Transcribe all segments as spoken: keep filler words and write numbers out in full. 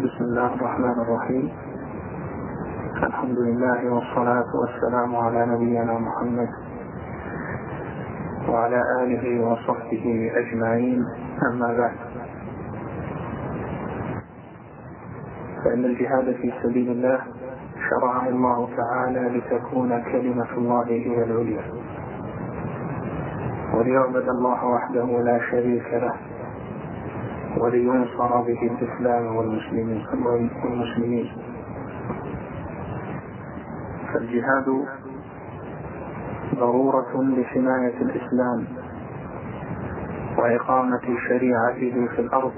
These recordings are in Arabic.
بسم الله الرحمن الرحيم. الحمد لله والصلاة والسلام على نبينا محمد وعلى آله وصحبه أجمعين، أما بعد، فإن الجهاد في سبيل الله شرعه الله تعالى لتكون كلمة الله هي العليا، وليعبد الله وحده لا شريك له، ولينصر به الإسلام والمسلمين. فالجهاد ضرورة لحماية الإسلام وإقامة شريعته في الأرض،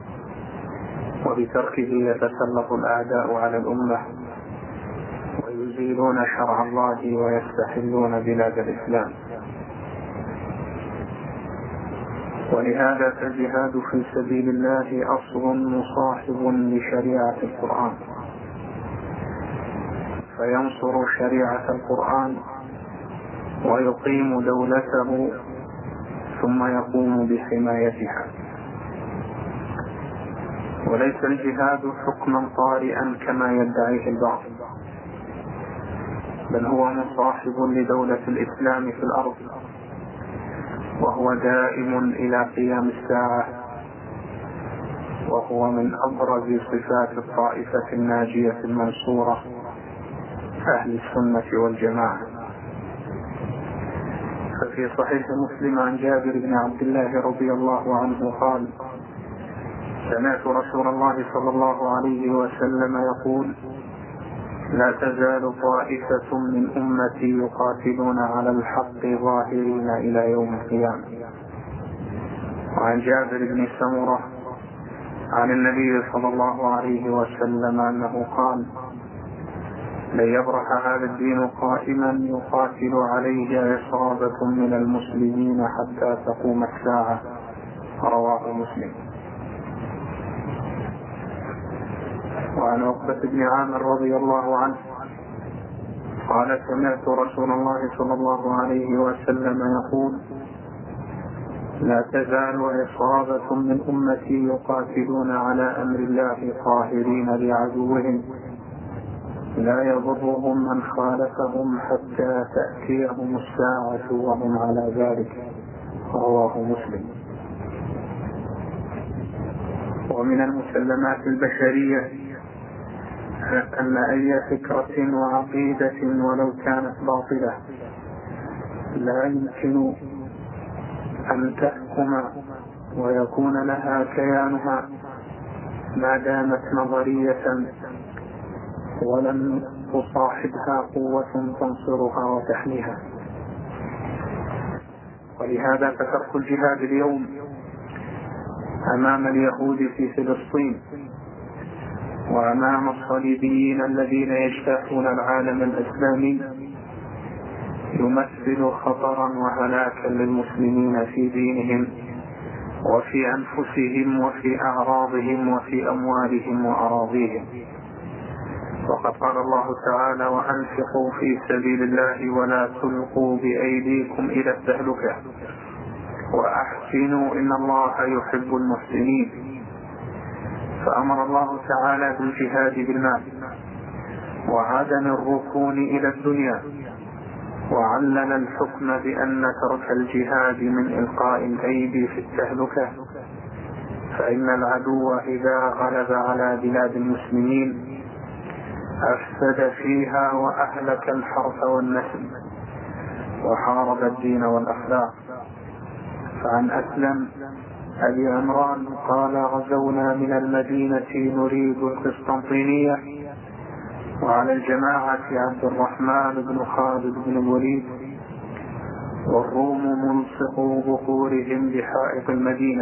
وبتركه يتسلط الأعداء على الأمة ويزيلون شرع الله ويستحلون بلاد الإسلام. ولهذا فالجهاد في سبيل الله أصل مصاحب لشريعة القرآن، فينصر شريعة القرآن ويقيم دولته ثم يقوم بحمايتها. وليس الجهاد حكما طارئا كما يدعيه البعض، بل هو مصاحب لدولة الإسلام في الأرض، وهو دائم إلى قيام الساعة، وهو من أبرز صفات الطائفة الناجية المنصورة أهل السنة والجماعة. ففي صحيح مسلم عن جابر بن عبد الله رضي الله عنه قال: سمعت رسول الله صلى الله عليه وسلم يقول: لا تزال طائفة من أمتي يقاتلون على الحق ظاهرين إلى يوم القيامة. وعن جابر بن سمرة عن النبي صلى الله عليه وسلم أنه قال: لن يبرح هذا الدين قائما يقاتل عليه عصابة من المسلمين حتى تقوم الساعة. رواه مسلم. وعن عقبة بن عامر رضي الله عنه قال: سمعت رسول الله صلى الله عليه وسلم يقول: لا تزال عصابة من أمتي يقاتلون على أمر الله قاهرين لعدوهم لا يضرهم من خالفهم حتى تأتيهم الساعة وهم على ذلك. رواه مسلم. ومن المسلمات البشرية أن أي فكرة وعقيدة ولو كانت باطلة لا يمكن أن تحكم ويكون لها كيانها ما دامت نظرية ولم تصاحبها قوة تنصرها وتحميها. ولهذا فترك الجهاد اليوم أمام اليهود في فلسطين وأمام الصليبيين الذين يجتاحون العالم الإسلامي يمثل خطرا وهلاكا للمسلمين في دينهم وفي أنفسهم وفي أعراضهم وفي أموالهم وأراضيهم. وقد قال الله تعالى: وأنفقوا في سبيل الله ولا تلقوا بأيديكم إلى التهلكة وأحسنوا إن الله يحب المحسنين. فأمر الله تعالى بالجهاد بالمال وعدم الركون إلى الدنيا، وعلل الحكم بأن ترك الجهاد من إلقاء الأيدي في التهلكة، فإن العدو إذا غلب على بلاد المسلمين أفسد فيها وأهلك الحرث والنسل وحارب الدين والأخلاق. فعن أسلم أبي عمران قال: غزونا من المدينة نريد القسطنطينية، وعلى الجماعة عبد الرحمن بن خالد بن الوليد، والروم ملصقوا ظهورهم بحائط المدينة،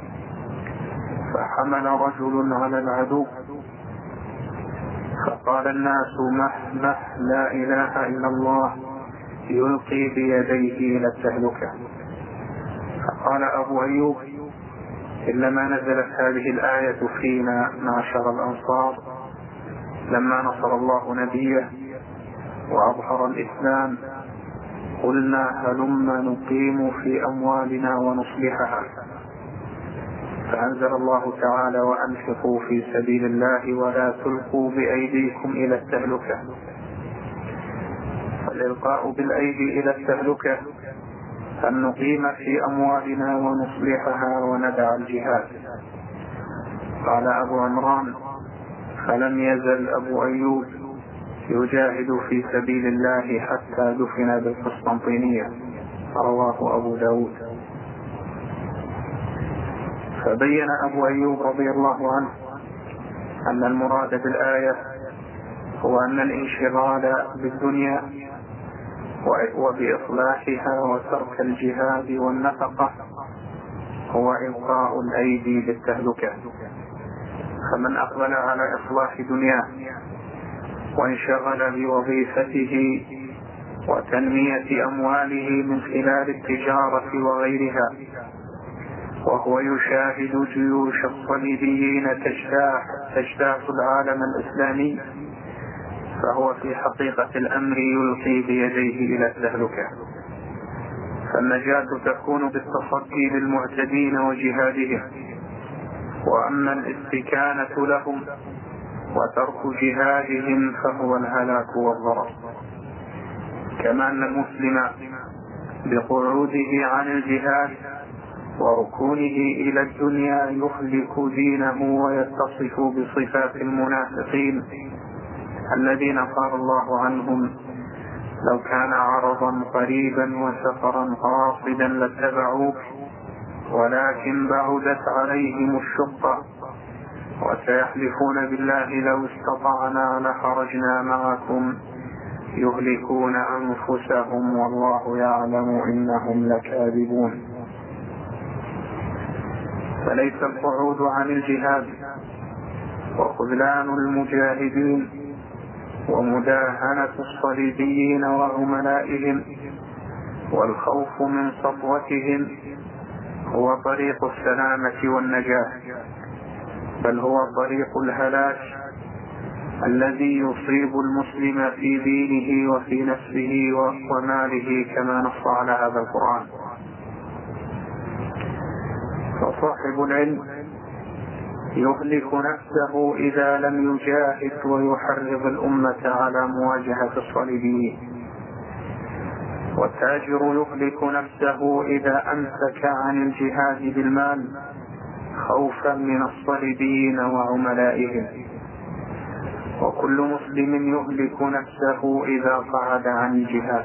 فحمل رجل على العدو فقال الناس: مح مح لا إله إلا الله، يلقي بيديه إلى التهلكة. فقال أبو أيوب: إنما نزلت هذه الآية فينا معشر الأنصار لما نصر الله نبيه وأظهر الإسلام، قلنا هلم نقيم في أموالنا ونصلحها. فأنزل الله تعالى: وأنفقوا في سبيل الله ولا تلقوا بأيديكم إلى التهلكة. فالإلقاء بالأيدي إلى التهلكة أن نقيم في أموالنا ونصلحها وندع الجهاد. قال أبو عمران: فلم يزل أبو أيوب يجاهد في سبيل الله حتى دفن بالقسطنطينية. رواه أبو داود. فبين أبو أيوب رضي الله عنه أن المراد بالآية هو أن الانشغال بالدنيا وبإصلاحها وترك الجهاد والنفقة هو إلقاء الأيدي بالتهلكة. فمن أقبل على إصلاح دنياه وانشغل بوظيفته وتنمية أمواله من خلال التجارة وغيرها، وهو يشاهد جيوش الصليبيين تجتاح تجتاح العالم الإسلامي، فهو في حقيقة الأمر يلقي بيديه إلى التهلكة. فالنجاة تكون بالتصدي للمعتدين وجهادهم، وأما الاستكانة لهم وترك جهادهم فهو الهلاك والضرر. كما أن المسلم بقعوده عن الجهاد وركونه إلى الدنيا يخلق دينه ويتصف بصفات المنافقين الذين قال الله عنهم: لو كان عرضا قريبا وسفرا قاصدا لاتبعوك ولكن بعدت عليهم الشقة وسيحلفون بالله لو استطعنا لخرجنا معكم يهلكون أنفسهم والله يعلم إنهم لكاذبون. فليس القعود عن الجهاد وخذلان المجاهدين ومداهنة الصليبيين وعملائهم والخوف من سطوتهم هو طريق السلامة والنجاة، بل هو طريق الهلاك الذي يصيب المسلم في دينه وفي نفسه وماله، كما نص على هذا القرآن. فصاحب العلم يهلك نفسه إذا لم يجاهد ويحرض الأمة على مواجهة الصليبيين، والتاجر يهلك نفسه إذا أمسك عن الجهاد بالمال خوفا من الصليبيين وعملائهم، وكل مسلم يهلك نفسه إذا قعد عن الجهاد.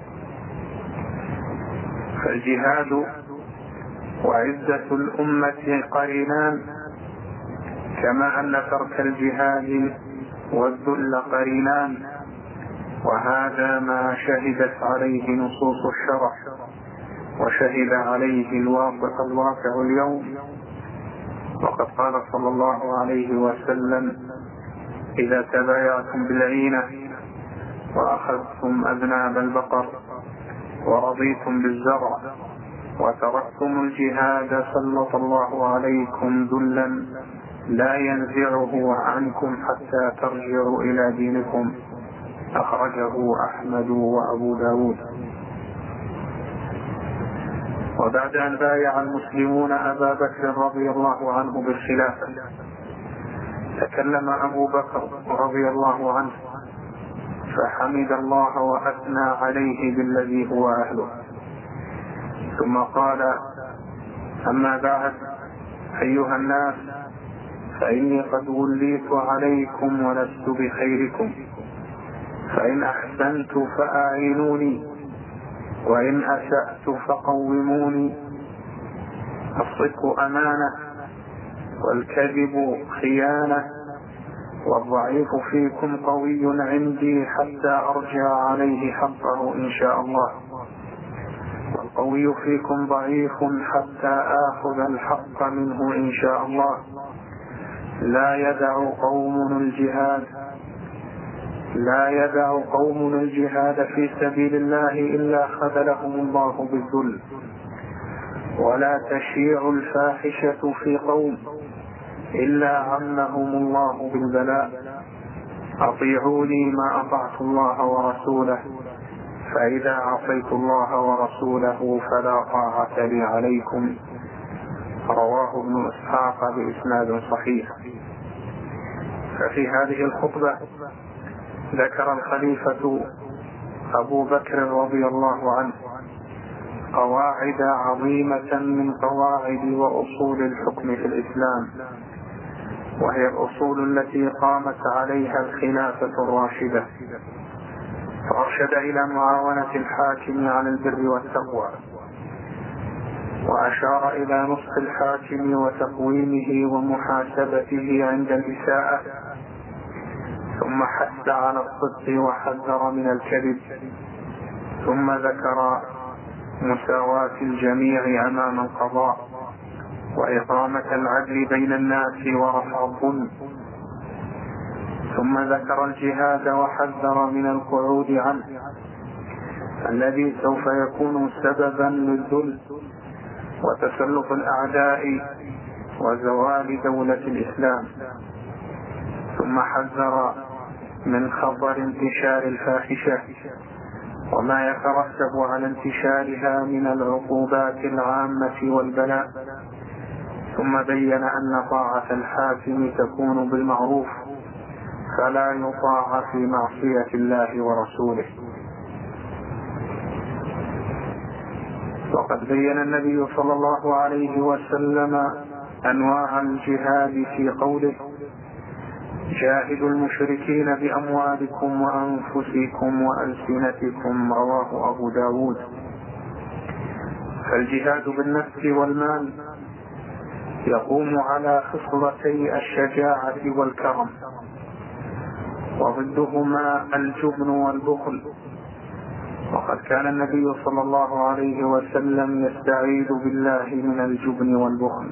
فالجهاد وعزة الأمة قرينان، كما أن ترك الجهاد والذل قرينان، وهذا ما شهدت عليه نصوص الشرع وشهد عليه الواقع الواقع اليوم. وقد قال صلى الله عليه وسلم: إذا تبايعتم بالعينة وأخذتم أذناب البقر ورضيتم بالزرع وتركتم الجهاد سلط الله عليكم ذلا لا ينزعه عنكم حتى ترجعوا إلى دينكم. أخرجه أحمد وأبو داود. وبعد أن بايع المسلمون أبا بكر رضي الله عنه بالخلافة، تكلم أبو بكر رضي الله عنه فحمد الله وأثنى عليه بالذي هو أهله، ثم قال: أما بعد، أيها الناس، فإني قد وليت عليكم ولست بخيركم، فإن أحسنت فأعينوني وإن أسأت فقوموني. الصدق أمانة والكذب خيانة، والضعيف فيكم قوي عندي حتى أرجع عليه حقه إن شاء الله، والقوي فيكم ضعيف حتى آخذ الحق منه إن شاء الله. لا يدع قوم الجهاد لا يدع قوم الجهاد في سبيل الله إلا خذلهم الله بالذل، ولا تشيع الفاحشة في قوم إلا عمهم الله بالبلاء. أطيعوني ما أطعت الله ورسوله، فإذا عصيت الله ورسوله فلا طاعة لي عليكم. رواه ابن إسحاق بإسناد صحيح. ففي هذه الخطبة ذكر الخليفة أبو بكر رضي الله عنه قواعد عظيمة من قواعد وأصول الحكم في الإسلام، وهي الأصول التي قامت عليها الخلافة الراشدة، فأرشد إلى معاونة الحاكم على البر والتقوى، وأشار إلى نصح الحاكم وتقويمه ومحاسبته عند الإساءة، ثم حث على الصدق وحذر من الكذب، ثم ذكر مساواة الجميع أمام القضاء، وإقامة العدل بين الناس ورفع الظلم، ثم ذكر الجهاد وحذر من القعود عنه الذي سوف يكون سببا للذل وتسلط الأعداء وزوال دولة الإسلام، ثم حذر من خطر انتشار الفاحشة وما يترتب على انتشارها من العقوبات العامة والبلاء، ثم بين أن طاعة الحاكم تكون بالمعروف فلا يطاع في معصية الله ورسوله. وقد بين النبي صلى الله عليه وسلم أنواع الجهاد في قوله: جاهدوا المشركين بأموالكم وأنفسكم وألسنتكم، رواه أبو داود. فالجهاد بالنفس والمال يقوم على خصلتي الشجاعة والكرم، وضدهما الجبن والبخل، وقد كان النبي صلى الله عليه وسلم يستعيذ بالله من الجبن والبخل.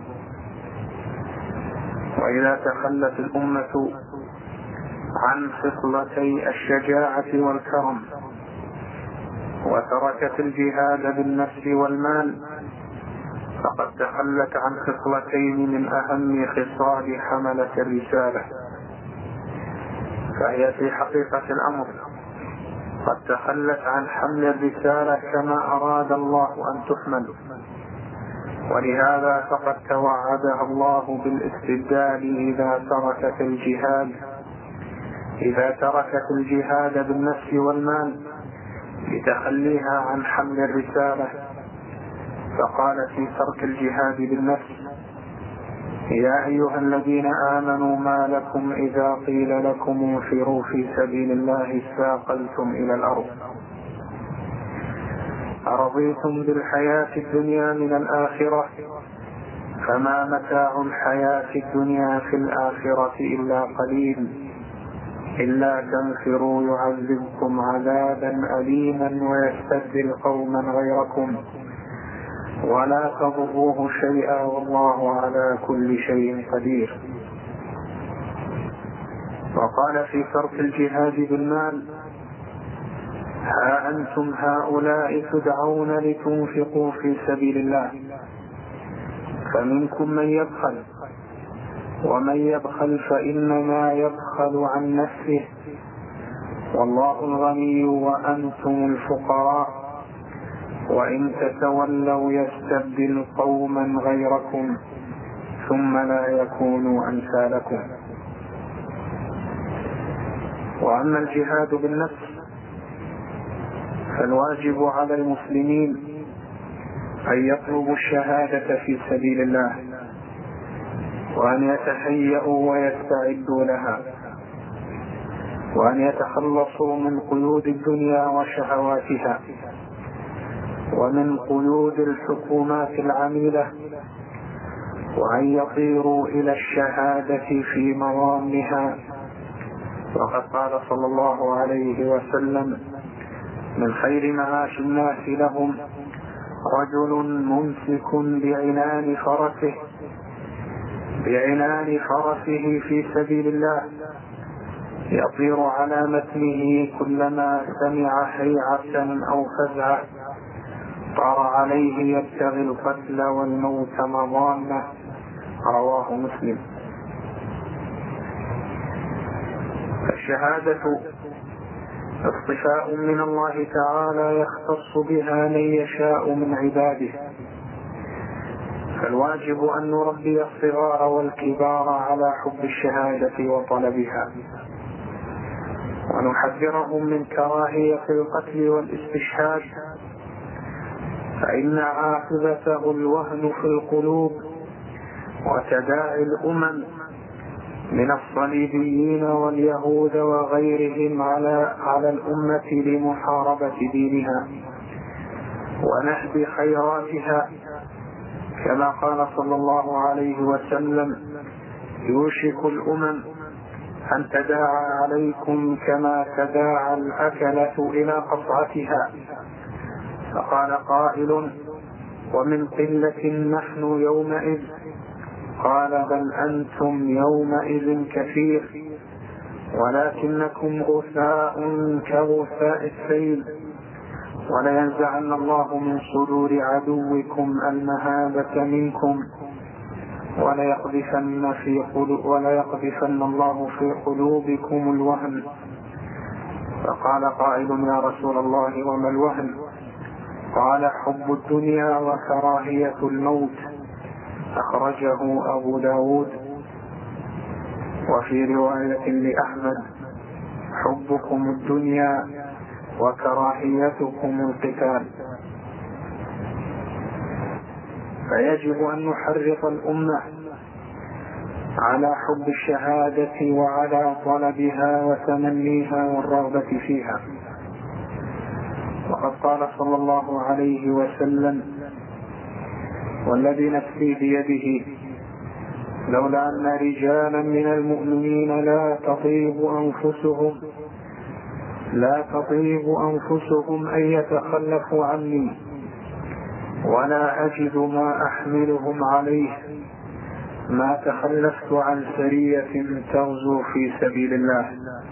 وإذا تخلت الأمة عن خصلتي الشجاعة والكرم وتركت الجهاد بالنفس والمال فقد تخلت عن خصلتين من أهم خصال حملة الرسالة، فهي في حقيقة الأمر قد تخلت عن حمل الرسالة كما أراد الله أن تحمل، ولهذا فقد توعدها الله بالاستبدال إذا تركت الجهاد إذا تركت الجهاد بالنفس والمال لتخليها عن حمل الرسالة، فقال في ترك الجهاد بالنفس: يا أيها الذين آمنوا ما لكم إذا قيل لكم انفروا في سبيل الله اثاقلتم إلى الأرض، أرضيتم بالحياة الدنيا من الآخرة فما متاع الحياة الدنيا في الآخرة إلا قليل، إلا تنفروا يعذبكم عذابا أليما ويستبدل قوما غيركم ولا تضروه شيئا والله على كل شيء قدير. وقال في ترك الجهاد بالمال: ها أنتم هؤلاء تدعون لتنفقوا في سبيل الله فمنكم من يبخل، ومن يبخل فإنما يبخل عن نفسه والله الغني وأنتم الفقراء وإن تتولوا يستبدل قوما غيركم ثم لا يكونوا أمثالكم. وأما الجهاد بالنفس فالواجب على المسلمين أن يطلبوا الشهادة في سبيل الله وأن يتهيئوا ويستعدوا لها، وأن يتخلصوا من قيود الدنيا وشهواتها ومن قيود الحكومات العميلة، وأن يطيروا إلى الشهادة في مضامها. وقد قال صلى الله عليه وسلم: من خير معاش الناس لهم رجل ممسك بعنان فرسه بعنان فرسه في سبيل الله يطير على متنه كلما سمع هيعة أو فزعة طار عليه يبتغي القتل والموت مضامة، رواه مسلم. فالشهادة اصطفاء من الله تعالى يختص بها من يشاء من عباده، فالواجب أن نربي الصغار والكبار على حب الشهادة وطلبها، ونحذرهم من كراهية القتل والاستشهاد، فإن عاقبته الوهن في القلوب وتداعي الأمم من الصليبيين واليهود وغيرهم على على الأمة لمحاربة دينها ونهب خيراتها، كما قال صلى الله عليه وسلم: يوشك الأمم أن تداعى عليكم كما تداعى الأكلة إلى قصعتها. فقال قائل: ومن قلة نحن يومئذ؟ قال: بل أنتم يومئذ كثير، ولكنكم غثاء كغثاء السيل، ولينزعن الله من صدور عدوكم المهابة منكم، وليقذفن في قلوب وليقذفن الله في قلوبكم الوهن. فقال قائل: يا رسول الله وما الوهن؟ قال: حب الدنيا وكراهية الموت. أخرجه أبو داود. وفي رواية لأحمد: حبكم الدنيا وكراهيتكم القتال. فيجب أن نحرض الأمة على حب الشهادة وعلى طلبها وتمنيها والرغبة فيها. وقد قال صلى الله عليه وسلم: والذي نفسي بيده لولا أن رجالا من المؤمنين لا تطيب أنفسهم لا تطيب أنفسهم أن يتخلفوا عني ولا أجد ما أحملهم عليه ما تخلفت عن سرية تغزو في سبيل الله.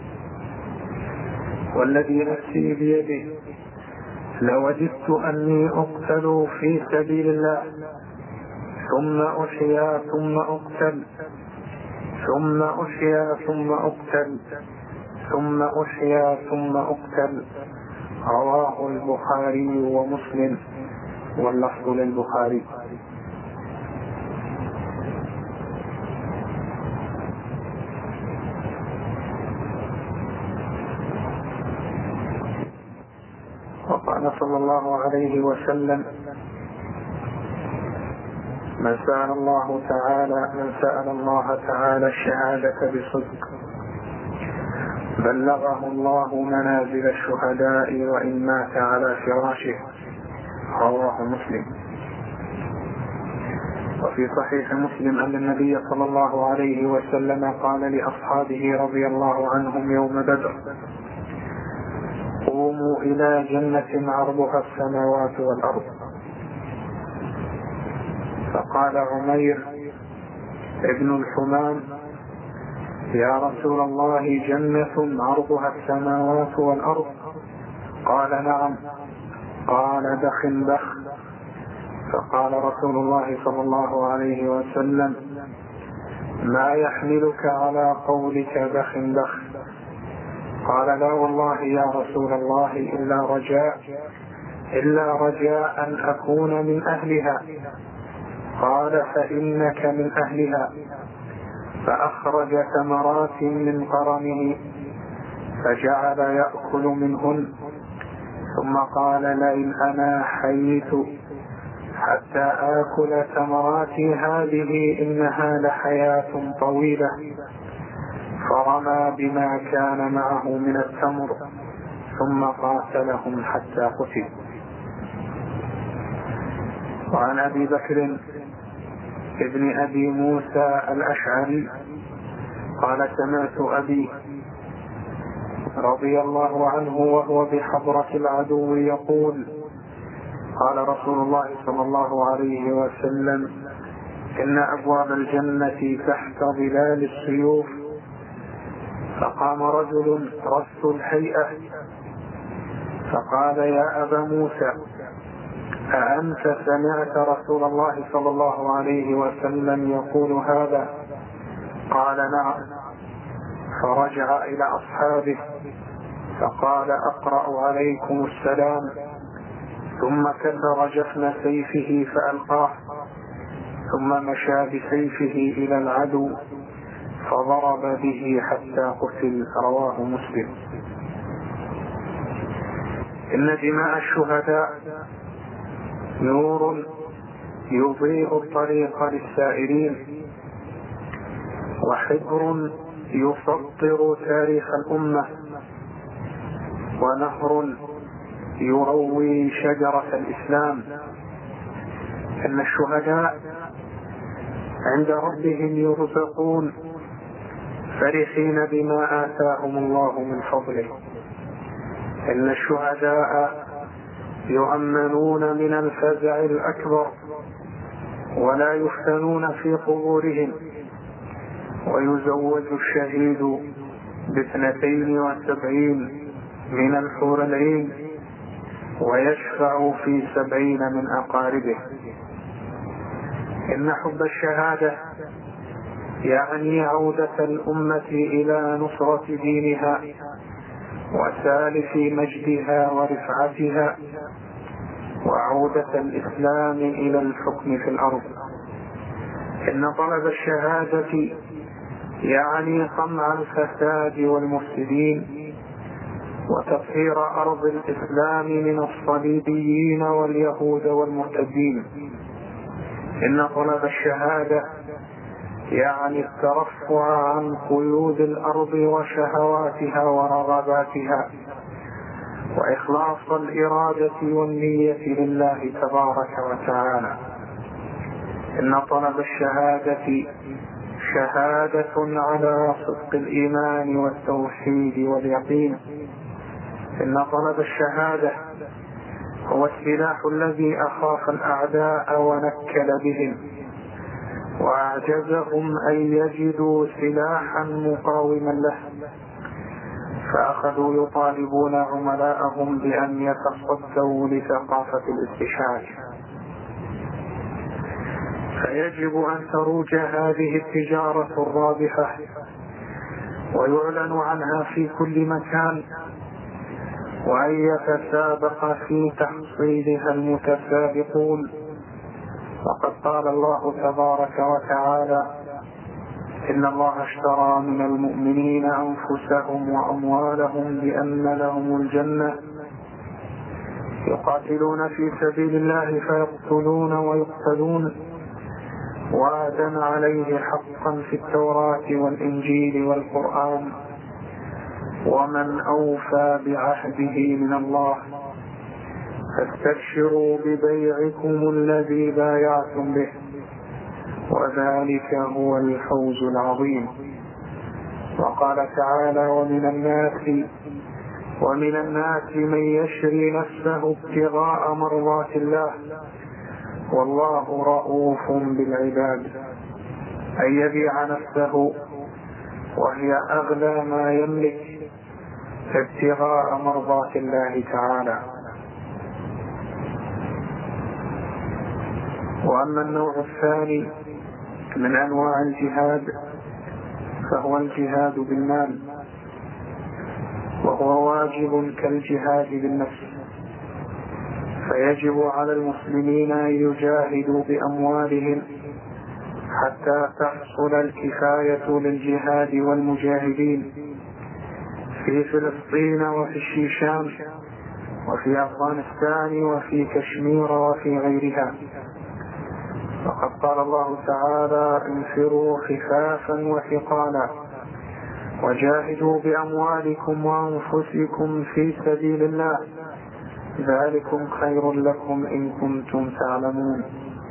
والذي نفسي بيده لوددت أني أقتل في سبيل الله ثم أحيا ثم أقتل ثم أحيا ثم أقتل ثم أحيا ثم أقتل. رواه البخاري ومسلم، واللفظ للبخاري. وقال صلى الله عليه وسلم: من سأل الله تعالى من سأل الله تعالى الشهادة بصدق بلغه الله منازل الشهداء وإن مات على فراشه. رواه مسلم. وفي صحيح مسلم أن النبي صلى الله عليه وسلم قال لأصحابه رضي الله عنهم يوم بدر: قوموا إلى جنة عرضها السماوات والأرض. فقال عمير ابن الحمام: يا رسول الله، جنة عرضها السماوات والأرض؟ قال: نعم. قال: بخ بخ. فقال رسول الله صلى الله عليه وسلم: ما يحملك على قولك بخ بخ؟ قال: لا والله يا رسول الله إلا رجاء إلا رجاء أن أكون من أهلها. قال: فإنك من أهلها. فأخرج ثمرات من قرنه فجعل يأكل منهن، ثم قال: لئن أنا حييت حتى آكل ثمراتي هذه إنها لحياة طويلة. فرمى بما كان معه من التمر ثم قاتلهم حتى قتل. وعن أبي بكر ابن أبي موسى الأشعري قال: سمعت أبي رضي الله عنه وهو بحضرة العدو يقول: قال رسول الله صلى الله عليه وسلم: إن أبواب الجنة تحت ظلال السيوف. فقام رجل رس الهيئة فقال: يا أبا موسى، أأنت سمعت رسول الله صلى الله عليه وسلم يقول هذا؟ قال: نعم. فرجع إلى أصحابه فقال: أقرأ عليكم السلام. ثم كبر جفن سيفه فألقاه، ثم مشى بسيفه إلى العدو فضرب به حتى قتل. رواه مسلم. إن دماء الشهداء نور يضيء الطريق للسائرين، وحبر يسطر تاريخ الأمة، ونهر يروي شجرة الإسلام. إن الشهداء عند ربهم يرزقون فرحين بما آتاهم الله من فضله. إن الشهداء يؤمنون من الفزع الأكبر ولا يفتنون في قبورهم، ويزوج الشهيد باثنتين وسبعين من الحور العين، ويشفع في سبعين من أقاربه. إن حب الشهادة يعني عودة الأمة إلى نصرة دينها وسالف مجدها ورفعتها، وعودة الإسلام إلى الحكم في الأرض. إن طلب الشهادة يعني قمع الفساد والمفسدين، وتطهير أرض الإسلام من الصليبيين واليهود والمرتدين. إن طلب الشهادة يعني الترفع عن قيود الأرض وشهواتها ورغباتها، وإخلاص الإرادة والنية لله تبارك وتعالى. إن طلب الشهادة شهادة على صدق الإيمان والتوحيد واليقين. إن طلب الشهادة هو السلاح الذي أخاف الأعداء ونكل بهم وأعجزهم أن يجدوا سلاحا مقاوما له، فأخذوا يطالبون عملاءهم بأن يتصدوا لثقافة الاستشهاد. فيجب أن تروج هذه التجارة الرابحة ويعلن عنها في كل مكان، وأن يتسابق في تحصيلها المتسابقون. وقد قال الله تبارك وتعالى: إن الله اشترى من المؤمنين أنفسهم وأموالهم بأن لهم الجنة يقاتلون في سبيل الله فيقتلون ويقتلون، وعدا عليه حقا في التوراة والإنجيل والقرآن، ومن أوفى بعهده من الله، فاستبشروا ببيعكم الذي بايعتم به، وذلك هو الفوز العظيم. وقال تعالى: ومن الناس ومن الناس من يشري نفسه ابتغاء مرضات الله والله رؤوف بالعباد، أن يبيع نفسه وهي أغلى ما يملك ابتغاء مرضات الله تعالى. وأما النوع الثاني من أنواع الجهاد فهو الجهاد بالمال، وهو واجب كالجهاد بالنفس، فيجب على المسلمين أن يجاهدوا بأموالهم حتى تحصل الكفاية للجهاد والمجاهدين في فلسطين وفي الشيشان وفي أفغانستان وفي كشمير وفي غيرها. وقد قال الله تعالى: انفروا خفافا وثقالا وجاهدوا بأموالكم وأنفسكم في سبيل الله، ذلكم خير لكم إن كنتم تعلمون.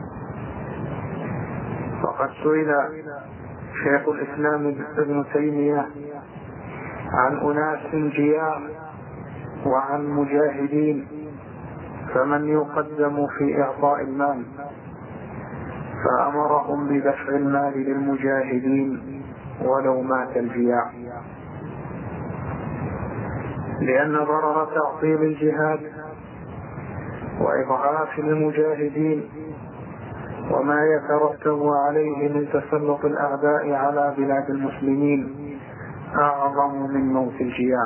وقد سئل شيخ الإسلام ابن تيمية عن أناس جياع وعن مجاهدين، فمن يقدم في إعطاء المال؟ فأمرهم بدفع المال للمجاهدين ولو مات الجياع، لأن ضرر تعطيل الجهاد وإضعاف المجاهدين وما يترتب عليه من تسلط الأعداء على بلاد المسلمين أعظم من موت الجياع.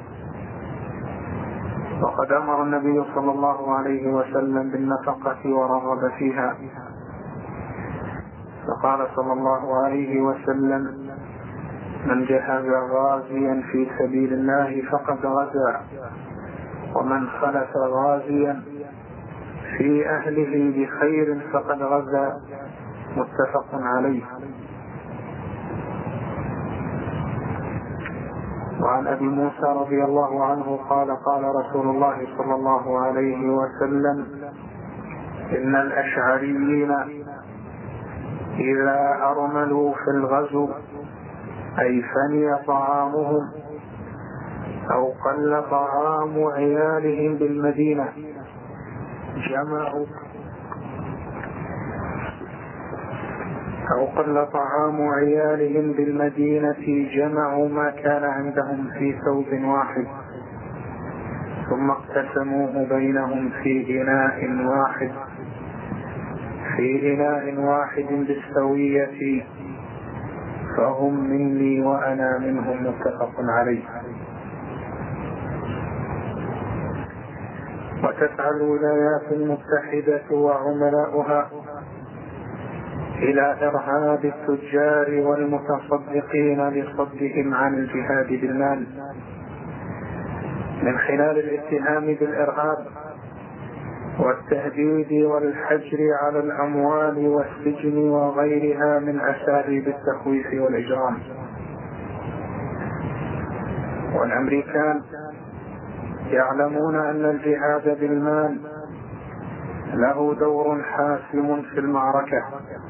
وقد أمر النبي صلى الله عليه وسلم بالنفقة ورغب فيها، فقال صلى الله عليه وسلم: من جهز غازيا في سبيل الله فقد غزا، ومن خلف غازيا في أهله بخير فقد غزا. متفق عليه. وعن أبي موسى رضي الله عنه قال: قال رسول الله صلى الله عليه وسلم: إن الأشعريين إذا أرملوا في الغزو، أي فني طعامهم أو قل طعام عيالهم بالمدينة، جمعوا أو قل طعام عيالهم بالمدينة جمعوا ما كان عندهم في ثوب واحد، ثم اقتسموه بينهم في إناء واحد في إناء واحد بالسوية، فهم مني وأنا منهم. متفق عليه. وتسعى الولايات المتحدة وعملاؤها إلى إرهاب التجار والمتصدقين لصدهم عن الجهاد بالمال، من خلال الاتهام بالإرهاب والتهديد والحجر على الأموال والسجن وغيرها من أساليب التخويف والإجرام. والأمريكان يعلمون أن الجهاد بالمال له دور حاسم في المعركة،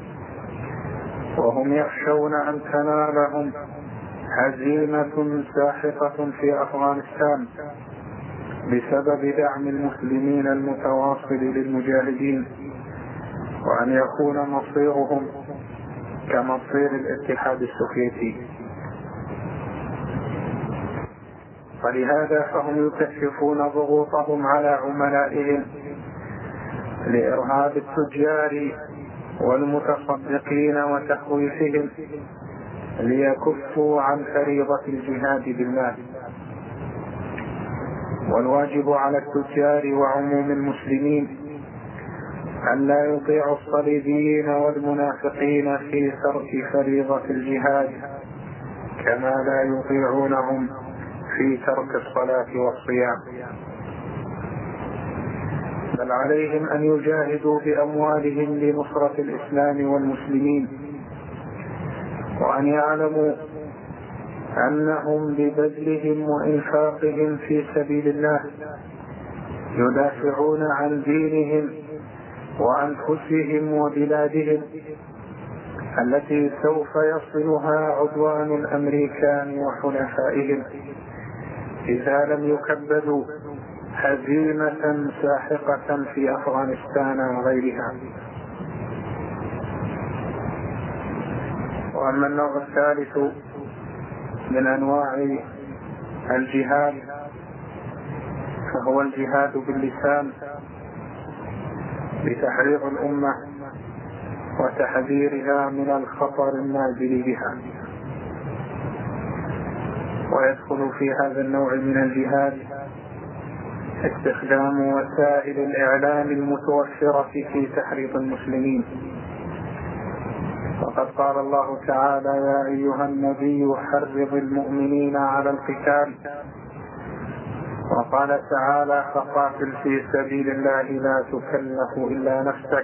وهم يخشون أن تنالهم هزيمة ساحقة في أفغانستان بسبب دعم المسلمين المتواصل للمجاهدين، وأن يكون مصيرهم كمصير الاتحاد السوفيتي. ولهذا فهم يكشفون ضغوطهم على عملائهم لإرهاب التجار والمتصدقين وتخويفهم ليكفوا عن فريضة الجهاد بالمال. والواجب على التجار وعموم المسلمين أن لا يطيعوا الصليبيين والمنافقين في ترك فريضة الجهاد، كما لا يطيعونهم في ترك الصلاة والصيام، بل عليهم أن يجاهدوا بأموالهم لنصرة الإسلام والمسلمين، وأن يعلموا أنهم ببذلهم وإنفاقهم في سبيل الله يدافعون عن دينهم وأنفسهم وبلادهم التي سوف يصلها عدوان الأمريكان وحلفائهم إذا لم يكبدوا هزيمة ساحقة في أفغانستان وغيرها. وأما النوع الثالث من أنواع الجهاد فهو الجهاد باللسان لتحريض الأمة وتحذيرها من الخطر النازل بها. ويدخل في هذا النوع من الجهاد استخدام وسائل الإعلام المتوفرة في تحريض المسلمين. وقد قال الله تعالى: يا أيها النبي حرض المؤمنين على القتال. وقال تعالى: فقاتل في سبيل الله لا تكلف إلا نفسك.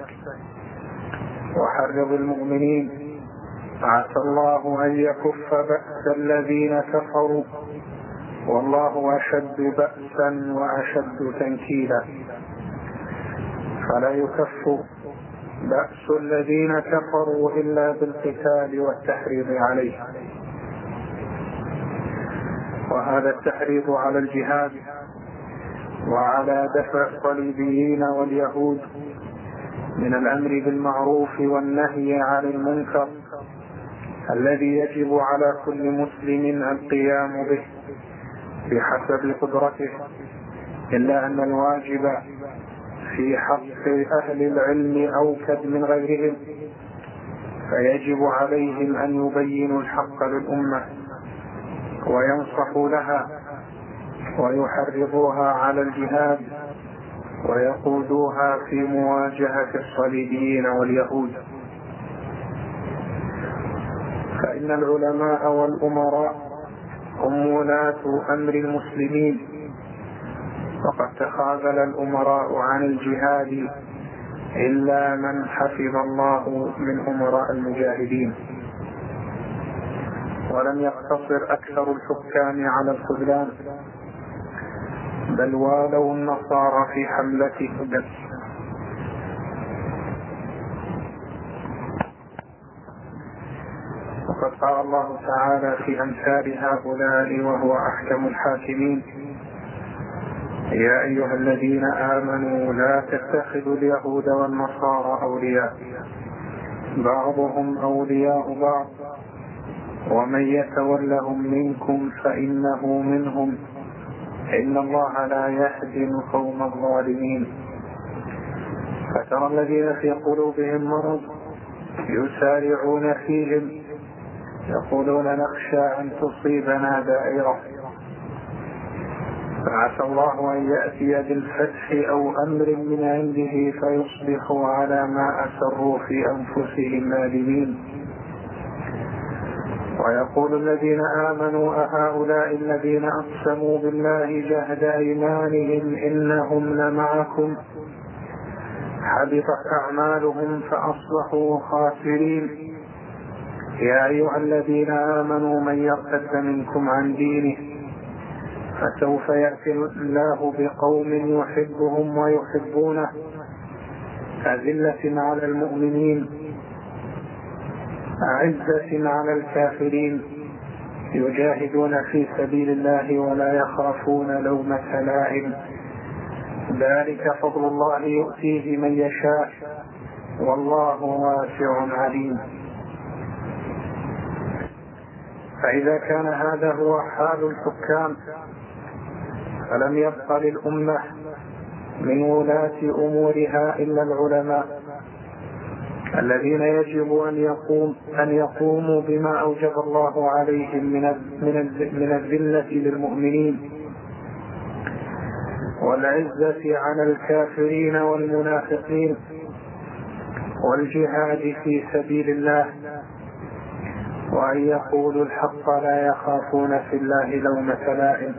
وحرض المؤمنين عسى الله أن يكف بأس الذين كفروا والله أشد بأسا وأشد تنكيلا. فلا يكف بأس الذين كفروا إلا بالقتال والتحريض عليه. وهذا التحريض على الجهاد وعلى دفع الصليبيين واليهود من الأمر بالمعروف والنهي عن المنكر الذي يجب على كل مسلم القيام به بحسب قدرته، إلا أن الواجب في حق أهل العلم أوكد من غيرهم، فيجب عليهم أن يبينوا الحق للأمة وينصحوا لها ويحرضوها على الجهاد ويقودوها في مواجهة الصليبيين واليهود. فإن العلماء والأمراء هم ولاة أمر المسلمين، وقد تخاذل الأمراء عن الجهاد إلا من حفظ الله من أمراء المجاهدين. ولم يقتصر أكثر الحكام على الخذلان، بل والوا النصارى في حملتهم. وقد قال الله تعالى في أمثال هؤلاء وهو أحكم الحاكمين: يا أيها الذين آمنوا لا تتخذوا اليهود والنصارى أولياء بعضهم أولياء بعض ومن يتولهم منكم فإنه منهم إن الله لا يهدي القوم الظالمين. فترى الذين في قلوبهم مرض يسارعون فيهم يقولون نخشى أن تصيبنا دائرة، فعسى الله أن يأتي بالفتح أو أمر من عنده فيصبحوا على ما أسروا في أنفسهم نادمين. ويقول الذين آمنوا أهؤلاء الذين أقسموا بالله جهد أيمانهم إنهم لمعكم حبطت أعمالهم فأصبحوا خاسرين. يا أيها الذين آمنوا من يرتد منكم عن دينه فسوف يأتي الله بقوم يحبهم ويحبونه أذلة على المؤمنين أعزة على الكافرين يجاهدون في سبيل الله ولا يخافون لومة لائم. ذلك فضل الله يؤتيه من يشاء والله واسع عليم. فإذا كان هذا هو حال الحكام فلم يبق للأمة من ولاة أمورها إلا العلماء الذين يجب أن يقوم أن يقوموا بما أوجب الله عليهم من من الذلة للمؤمنين والعزة على الكافرين والمنافقين والجهاد في سبيل الله، وأن يقولوا الحق لا يخافون في الله لومة لائم،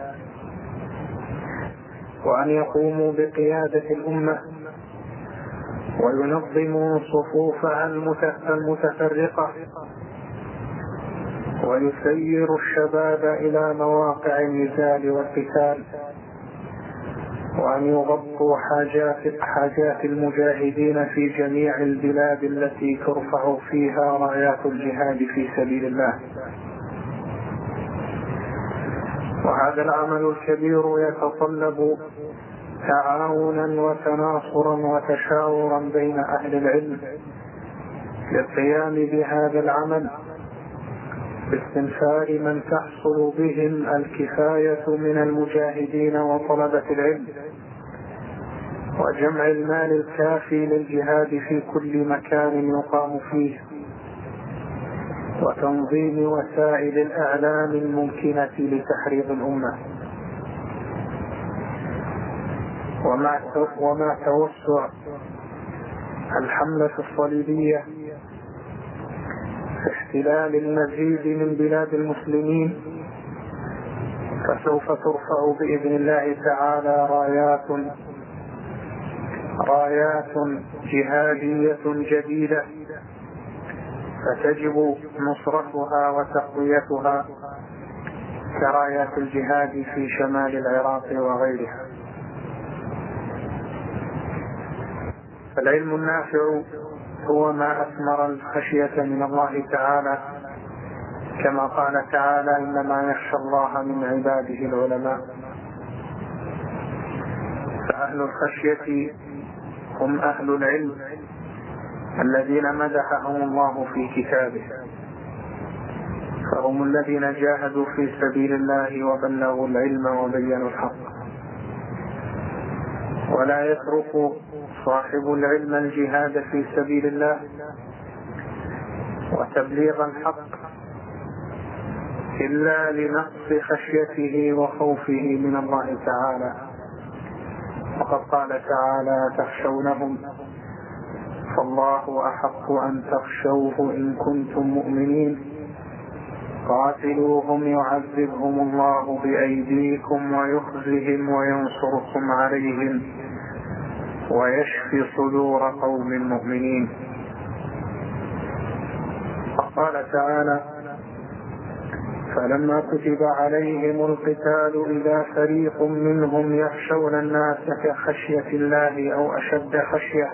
وأن يقوموا بقيادة الأمة وينظموا صفوفها المتفرقة ويسيروا الشباب إلى مواقع النزال والقتال، وأن يغطوا حاجات, حاجات المجاهدين في جميع البلاد التي ترفع فيها رايات الجهاد في سبيل الله. وهذا العمل الكبير يتطلب تعاونا وتناصرا وتشاورا بين أهل العلم للقيام بهذا العمل باستنفار من تحصل بهم الكفاية من المجاهدين وطلبة العلم، وجمع المال الكافي للجهاد في كل مكان يقام فيه، وتنظيم وسائل الإعلام الممكنة لتحريض الأمة، ومع توسع الحملة الصليبية في احتلال المزيد من بلاد المسلمين فسوف ترفع بإذن الله تعالى رايات رايات جهادية جديدة فتجب نصرتها وتقويتها كرايات الجهاد في شمال العراق وغيرها. فالعلم النافع هو ما أثمر الخشية من الله تعالى، كما قال تعالى إنما يخشى الله من عباده العلماء. فأهل الخشية هم أهل العلم الذين مدحهم الله في كتابه، فهم الذين جاهدوا في سبيل الله وبلغوا العلم وبينوا الحق. ولا يترك صاحب العلم الجهاد في سبيل الله وتبليغ الحق إلا لنقص خشيته وخوفه من الله تعالى. وقد قال تعالى تخشونهم فالله أحق أن تخشوه إن كنتم مؤمنين قاتلوهم يعذبهم الله بأيديكم ويخزهم وينصركم عليهم ويشفي صدور قوم مؤمنين. وقال تعالى: فلما كتب عليهم القتال إذا فريق منهم يخشون الناس كخشية الله أو أشد خشية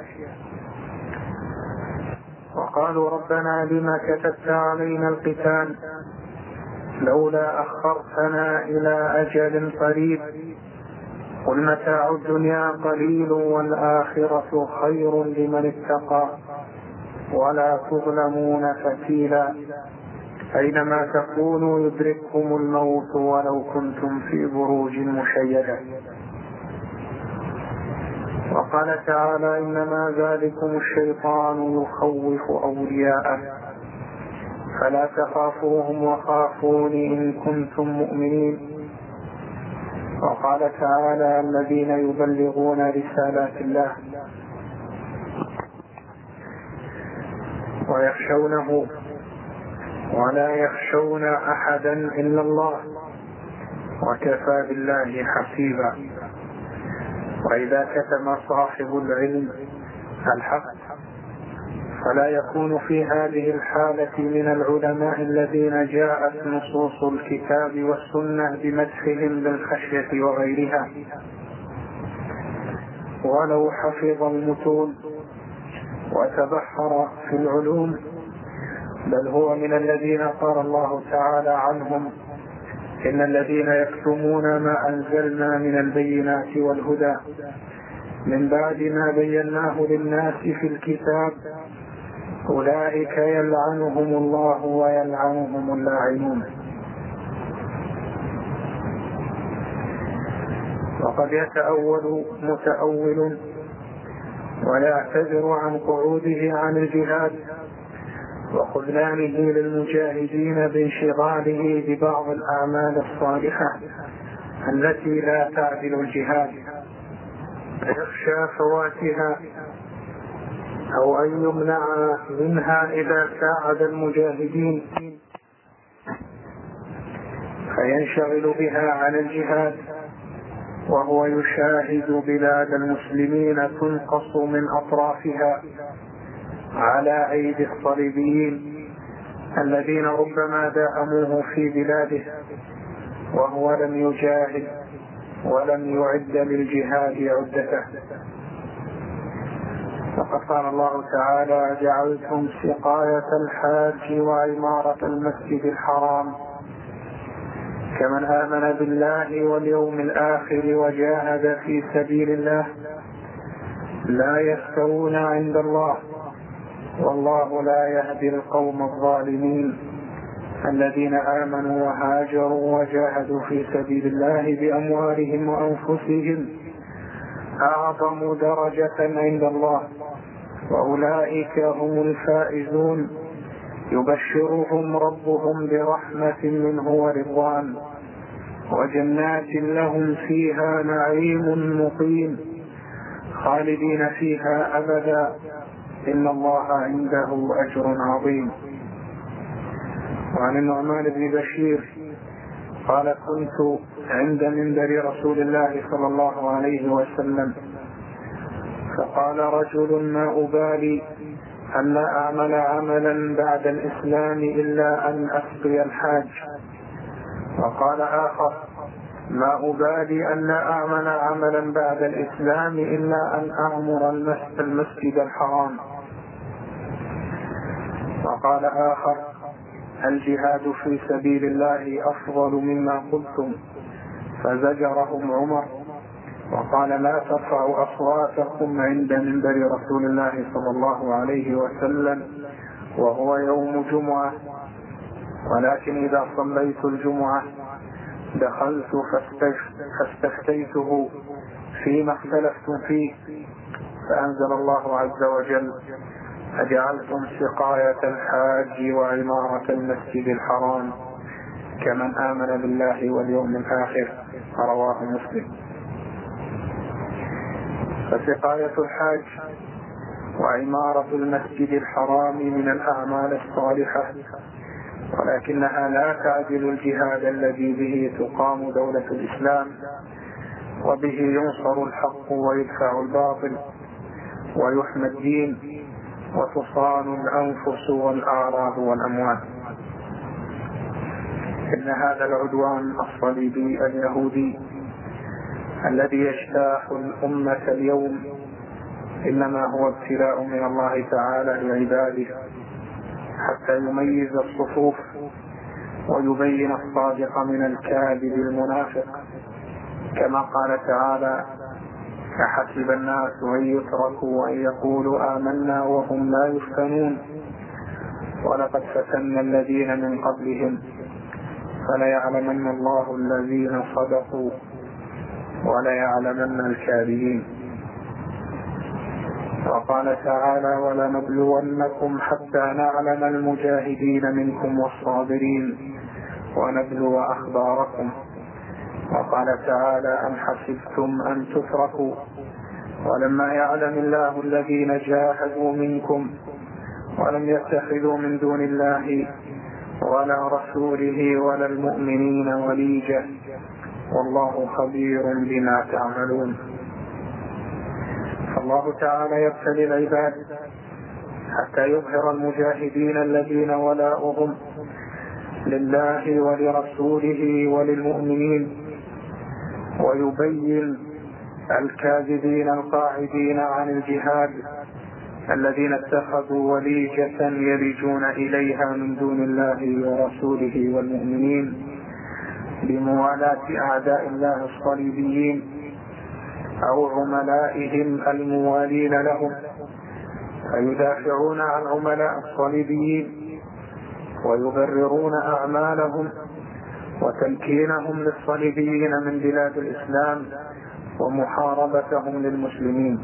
وقالوا ربنا لما كتبت علينا القتال لولا أخرتنا إلى أجل قريب قل متاع الدنيا قليل والآخرة خير لمن اتقى ولا تظلمون فتيلا أينما تكونوا يدرككم الموت ولو كنتم في بروج مشيدة. وقال تعالى: إنما ذلكم الشيطان يخوف أولياءه فلا تخافوهم وخافوني إن كنتم مؤمنين. وقال تعالى: الذين يبلغون رسالات الله ويخشونه ولا يخشون أحدا إلا الله وكفى بالله حسيبا. وإذا كتم صاحب العلم الحق فلا يكون في هذه الحالة من العلماء الذين جاءت نصوص الكتاب والسنة بمدحهم بالخشية وغيرها ولو حفظ المتون وتبحر في العلوم، بل هو من الذين قال الله تعالى عنهم: إن الذين يكتمون ما أنزلنا من البينات والهدى من بعد ما بيناه للناس في الكتاب أولئك يلعنهم الله ويلعنهم اللاعنون. وقد يتأول متأول ويعتذر عن قعوده عن الجهاد وخذلانه للمجاهدين بانشغاله ببعض الأعمال الصالحة التي لا تعدل الجهاد فيخشى فواتها أو أن يمنع منها إذا ساعد المجاهدين فينشغل بها عن الجهاد وهو يشاهد بلاد المسلمين تنقص من أطرافها على أيدي الصليبيين الذين ربما داهموه في بلاده وهو لم يجاهد ولم يعد للجهاد عدته. فقد قال الله تعالى: جعلتم سقاية الحاج وعمارة المسجد الحرام كمن آمن بالله واليوم الآخر وجاهد في سبيل الله لا يستوون عند الله والله لا يهدي القوم الظالمين الذين آمنوا وهاجروا وجاهدوا في سبيل الله بأموالهم وأنفسهم أعظم درجة عند الله وأولئك هم الفائزون يبشرهم ربهم برحمة منه ورضوان وجنات لهم فيها نعيم مقيم خالدين فيها أبدا إن الله عنده أجر عظيم. وعن النعمان بن بشير قال: كنت عند منبر رسول الله صلى الله عليه وسلم فقال رجل: ما أبالي أن لا أعمل عملا بعد الإسلام إلا أن أسقي الحاج. وقال آخر: ما أبالي أن لا أعمل عملا بعد الإسلام إلا أن أعمر المسجد الحرام. وقال آخر: الجهاد في سبيل الله أفضل مما قلتم. فزجرهم عمر وقال: لا ترفعوا أصواتكم عند منبر رسول الله صلى الله عليه وسلم وهو يوم جمعة، ولكن إذا صليت الجمعة دخلت فاستفتيته فيما اختلفتم فيه فأنزل الله عز وجل: أجعلتم سقاية الحاج وعمارة المسجد الحرام كمن آمن بالله واليوم الآخر. رواه مسلم. فسقاية الحاج وعمارة المسجد الحرام من الأعمال الصالحة ولكنها لا تعدل الجهاد الذي به تقام دولة الإسلام وبه ينصر الحق ويدفع الباطل ويحمى الدين وتصان الأنفس والأعراض والأموال. إن هذا العدوان الصليبي اليهودي الذي يجتاح الأمة اليوم إنما هو ابتلاء من الله تعالى لعباده حتى يميز الصفوف ويبين الصادق من الكاذب المنافق، كما قال تعالى: أحسب الناس أن يتركوا أن يقولوا آمنا وهم لا يفتنون ولقد فتنا الذين من قبلهم فليعلمن الله الذين صدقوا وليعلمن الكاذبين. وقال تعالى: ولنبلونكم حتى نعلم المجاهدين منكم والصابرين ونبلو أخباركم. وقال تعالى: أم حسبتم أن تتركوا ولما يعلم الله الذين جاهدوا منكم ولم يتخذوا من دون الله ولا رسوله ولا المؤمنين وليجة والله خبير بما تعملون. فالله تعالى يبتلي العباد حتى يظهر المجاهدين الذين ولاؤهم لله ولرسوله وللمؤمنين، ويبين الكاذبين القاعدين عن الجهاد الذين اتخذوا وليجة يلجون إليها من دون الله ورسوله والمؤمنين بموالاة أعداء الله الصليبيين أو عملائهم الموالين لهم، فيدافعون عن عملاء الصليبيين ويبررون أعمالهم وتمكينهم للصليبيين من بلاد الإسلام ومحاربتهم للمسلمين.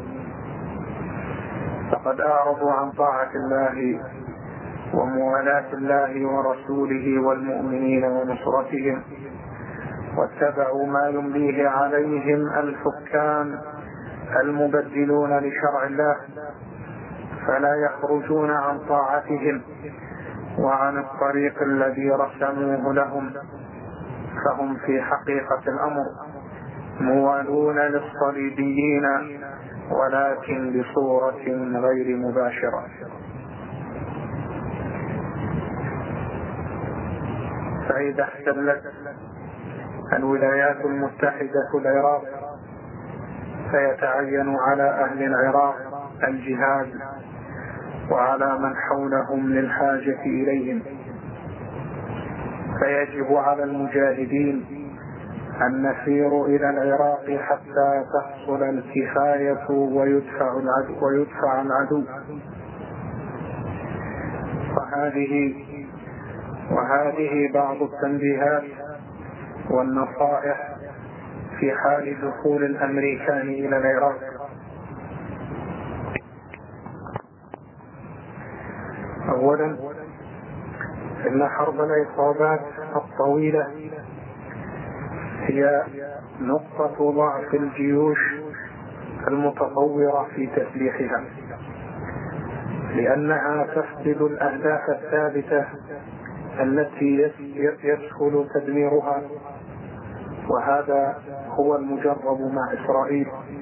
فقد أعرضوا عن طاعة الله وموالاة الله ورسوله والمؤمنين ونصرتهم، واتبعوا ما يمليه عليهم الحكام المبدلون لشرع الله، فلا يخرجون عن طاعتهم وعن الطريق الذي رسموه لهم، فهم في حقيقة الأمر موالون للصليبيين ولكن بصورة غير مباشرة. فإذا احتلت الولايات المتحدة العراق فيتعين على أهل العراق الجهاد وعلى من حولهم للحاجة إليهم، فيجب على المجاهدين أن نسير إلى العراق حتى تحصل الكفاية ويدفع العدو, ويدفع العدو. وهذه وهذه بعض التنبيهات والنصائح في حال دخول الأمريكان إلى العراق. أولا، إن حرب العصابات الطويلة هي نقطة ضعف الجيوش المتطورة في تسليحها، لأنها تفقد الأهداف الثابتة التي يسهل تدميرها، وهذا هو المجرب مع إسرائيل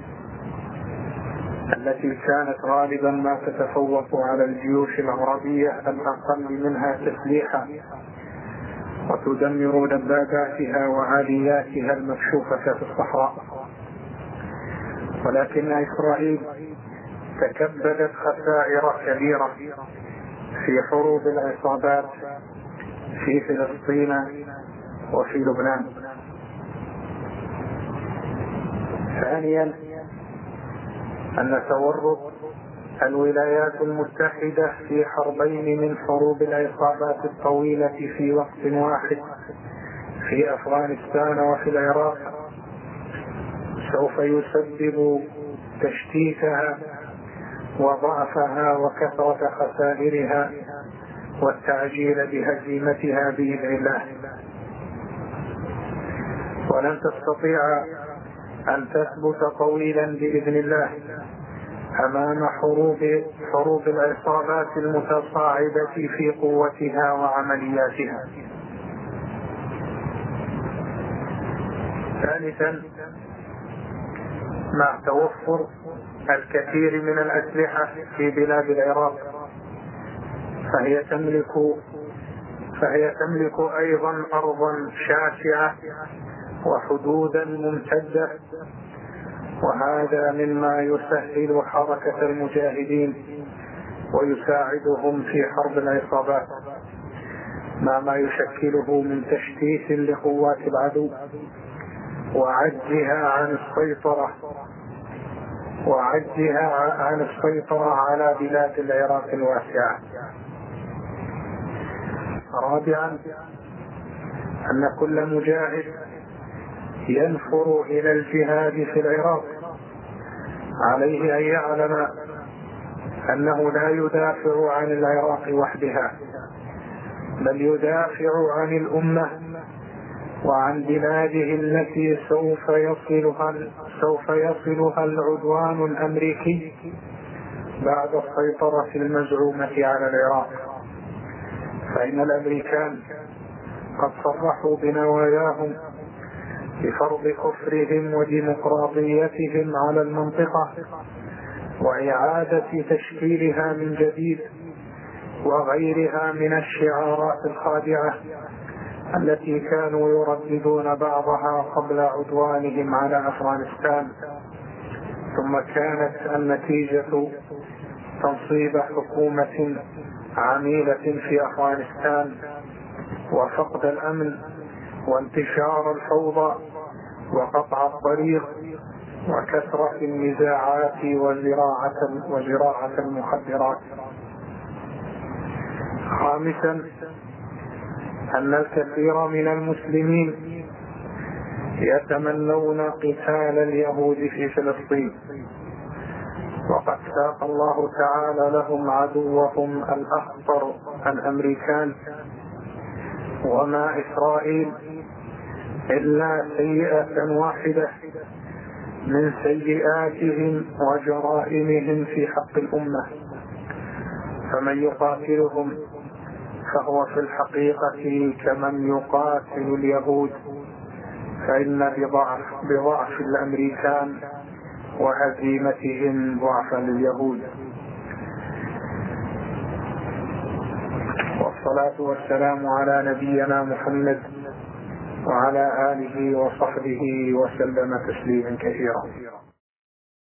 التي كانت غالبا ما تتفوق على الجيوش العربية الأقل منها تسليحا وتدمر دباباتها وعالياتها المكشوفة في الصحراء. ولكن إسرائيل تكبدت خسائر كبيرة في حروب العصابات في فلسطين وفي لبنان. ثانيا، أن تورط الولايات المتحدة في حربين من حروب العصابات الطويلة في وقت واحد في أفغانستان وفي العراق سوف يسبب تشتيتها وضعفها وكثرة خسائرها والتعجيل بهزيمتها بإذن الله، ولن تستطيع أن تثبت طويلا بإذن الله أمام حروب حروب العصابات المتصاعدة في قوتها وعملياتها. ثالثا، مع توفر الكثير من الأسلحة في بلاد العراق فهي تملك فهي تملك أيضا أرضا شاسعة وحدودا ممتدة، وهذا مما يسهل حركة المجاهدين ويساعدهم في حرب العصابات، مع ما يشكله من تشتيت لقوات العدو وعجزها عن السيطرة وعجزها عن السيطرة على بلاد العراق الواسعة. رابعا، أن كل مجاهد ينفر إلى الجهاد في العراق عليه أن يعلم أنه لا يدافع عن العراق وحدها، بل يدافع عن الأمة وعن بلاده التي سوف يصلها سوف يصلها العدوان الأمريكي بعد السيطرة المزعومة على العراق. فإن الأمريكان قد صرحوا بنواياهم بفرض كفرهم وديمقراطيتهم على المنطقة وإعادة تشكيلها من جديد وغيرها من الشعارات الخادعة التي كانوا يرددون بعضها قبل عدوانهم على أفغانستان. ثم كانت النتيجة تنصيب حكومة عميلة في أفغانستان وفقد الأمن وانتشار الفوضى وقطع الطريق وكثرة النزاعات وزراعة وزراعة المخدرات. خامسا، أن الكثير من المسلمين يتمنون قتال اليهود في فلسطين، وقد ساق الله تعالى لهم عدوهم الأخطر الأمريكان وما إسرائيل إلا سيئة واحدة من سيئاتهم وجرائمهم في حق الأمة، فمن يقاتلهم فهو في الحقيقة كمن يقاتل اليهود، فإن بضعف, بضعف الأمريكان وهزيمتهم ضعف لليهود. والصلاة والسلام على نبينا محمد وعلى آله وصحبه وسلم تسليما كثيرا.